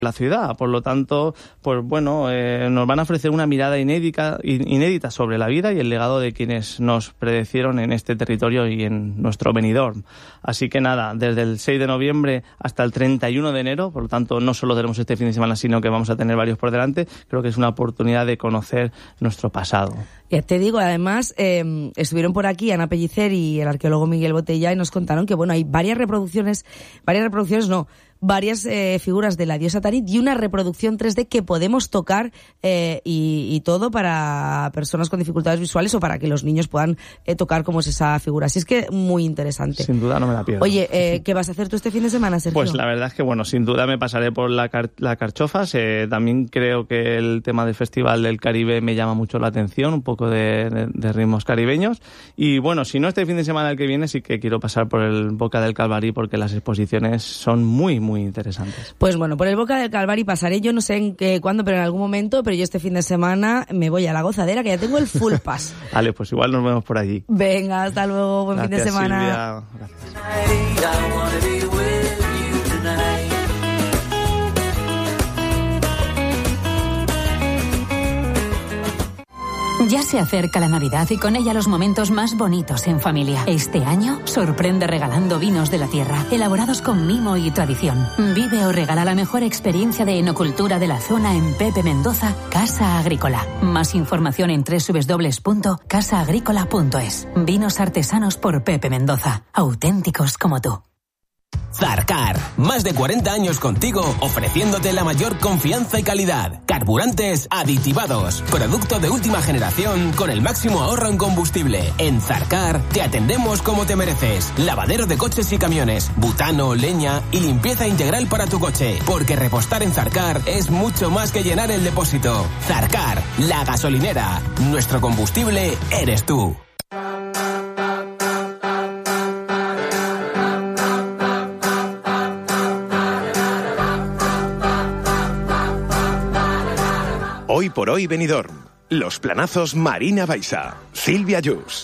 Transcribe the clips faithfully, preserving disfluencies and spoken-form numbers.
la ciudad. Por lo tanto, pues bueno, eh, nos van a ofrecer una mirada inédita, inédita sobre la vida y el legado de quienes nos predecieron en este territorio y en nuestro Benidorm. Así que nada, desde el seis de noviembre hasta el treinta y uno de enero, por lo tanto no solo tenemos este fin de semana, sino que vamos a tener varios por delante, creo que es una oportunidad de conocer nuestro pasado. Ya te digo, además, eh, estuvieron por aquí Ana Pellicer y el arqueólogo Miguel Botella y nos contaron que, bueno, hay varias reproducciones, varias reproducciones no, varias eh, figuras de la diosa Tanit y una reproducción tres D que podemos tocar eh, y, y todo para personas con dificultades visuales o para que los niños puedan eh, tocar cómo es esa figura. Así es que muy interesante. Sin duda no me la pierdo. Oye, eh, ¿qué vas a hacer tú este fin de semana, Sergio? Pues la verdad es que, bueno, sin duda me pasaré por la, car- la Carchofas. Eh, también creo que el tema del Festival del Caribe me llama mucho la atención, un poco de, de, de ritmos caribeños. Y bueno, si no este fin de semana el que viene, sí que quiero pasar por el Boca del Calvarí porque las exposiciones son muy, muy muy interesantes. Pues bueno, por el Boca del Calvarí pasaré, yo no sé en qué, cuándo, pero en algún momento, pero yo este fin de semana me voy a la gozadera, que ya tengo el full pass. Vale, pues igual nos vemos por allí. Venga, hasta luego, buen Gracias, fin de semana. Silvia. Gracias. Ya se acerca la Navidad y con ella los momentos más bonitos en familia. Este año sorprende regalando vinos de la tierra, elaborados con mimo y tradición. Vive o regala la mejor experiencia de enocultura de la zona en Pepe Mendoza, Casa Agrícola. Más información en doble u doble u doble u punto casa agrícola punto es. Vinos artesanos por Pepe Mendoza, auténticos como tú. Zarcar, más de cuarenta años contigo, ofreciéndote la mayor confianza y calidad. Carburantes aditivados, producto de última generación con el máximo ahorro en combustible. En Zarcar te atendemos como te mereces. Lavadero de coches y camiones, butano, leña y limpieza integral para tu coche. Porque repostar en Zarcar es mucho más que llenar el depósito. Zarcar, la gasolinera. Nuestro combustible eres tú. Hoy por hoy Benidorm. Los planazos Marina Baixa. Silvia Yus.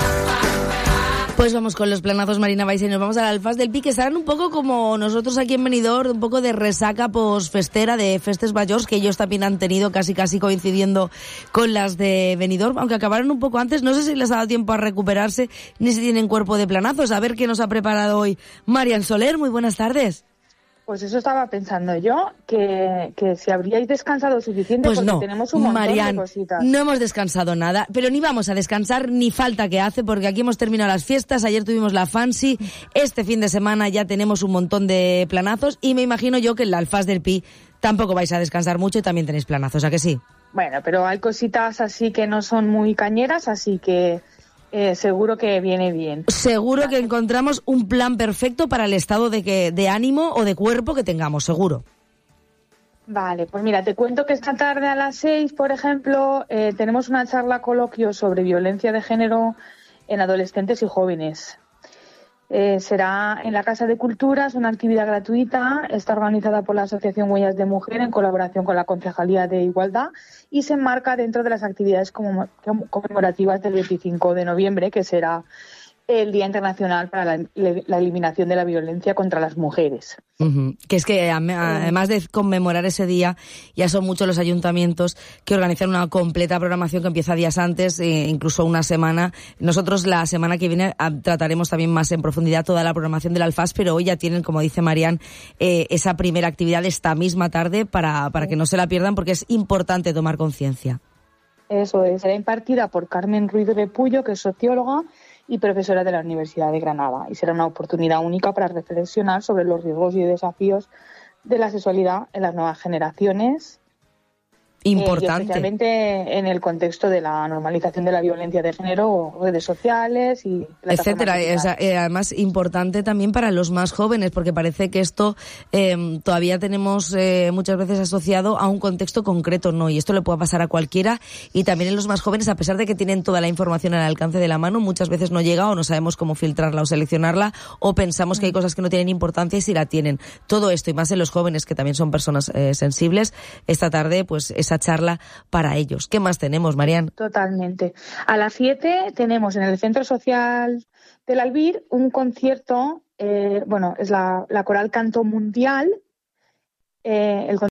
Pues vamos con los planazos Marina Baixa y nos vamos al Alfaz del Pi, que estarán un poco como nosotros aquí en Benidorm, un poco de resaca posfestera de Festes Majors, que ellos también han tenido casi casi coincidiendo con las de Benidorm, aunque acabaron un poco antes. No sé si les ha dado tiempo a recuperarse, ni si tienen cuerpo de planazos. A ver qué nos ha preparado hoy Marian Soler. Muy buenas tardes. Pues eso estaba pensando yo, que, que si habríais descansado suficiente, pues porque no, tenemos un montón Marian, de cositas. No hemos descansado nada, pero ni vamos a descansar ni falta que hace, porque aquí hemos terminado las fiestas, ayer tuvimos la Fancy, este fin de semana ya tenemos un montón de planazos y me imagino yo que en la Alfaz del Pi tampoco vais a descansar mucho y también tenéis planazos, ¿a que sí? Bueno, pero hay cositas así que no son muy cañeras, así que... Eh, seguro que viene bien. Seguro que encontramos un plan perfecto para el estado de, que, de ánimo o de cuerpo que tengamos, seguro. Vale, pues mira, te cuento que esta tarde a las seis, por ejemplo, eh, tenemos una charla coloquio sobre violencia de género en adolescentes y jóvenes. Eh, será en la Casa de Cultura, es una actividad gratuita, está organizada por la Asociación Huellas de Mujer en colaboración con la Concejalía de Igualdad y se enmarca dentro de las actividades conmemorativas del veinticinco de noviembre, que será el Día Internacional para la, la Eliminación de la Violencia contra las Mujeres. Uh-huh. Que es que además de conmemorar ese día, ya son muchos los ayuntamientos que organizan una completa programación que empieza días antes, eh, incluso una semana. Nosotros la semana que viene a, trataremos también más en profundidad toda la programación del Alfaz, pero hoy ya tienen, como dice Marian, eh, esa primera actividad esta misma tarde para, para que no se la pierdan, porque es importante tomar conciencia. Eso es, será impartida por Carmen Ruiz de Puyo, que es socióloga y profesora de la Universidad de Granada, y será una oportunidad única para reflexionar sobre los riesgos y desafíos de la sexualidad en las nuevas generaciones. Importante. Eh, y especialmente en el contexto de la normalización de la violencia de género, redes sociales y etcétera. O sea, eh, además importante también para los más jóvenes, porque parece que esto eh, todavía tenemos eh, muchas veces asociado a un contexto concreto, no, y esto le puede pasar a cualquiera, y también en los más jóvenes, a pesar de que tienen toda la información al alcance de la mano, muchas veces no llega o no sabemos cómo filtrarla o seleccionarla, o pensamos que hay cosas que no tienen importancia y si la tienen. Todo esto, y más en los jóvenes, que también son personas eh, sensibles, esta tarde pues esa charla para ellos. ¿Qué más tenemos, Marian? Totalmente. A las siete tenemos en el Centro Social del Albir un concierto, eh, bueno, es la, la Coral Canto Mundial, eh, el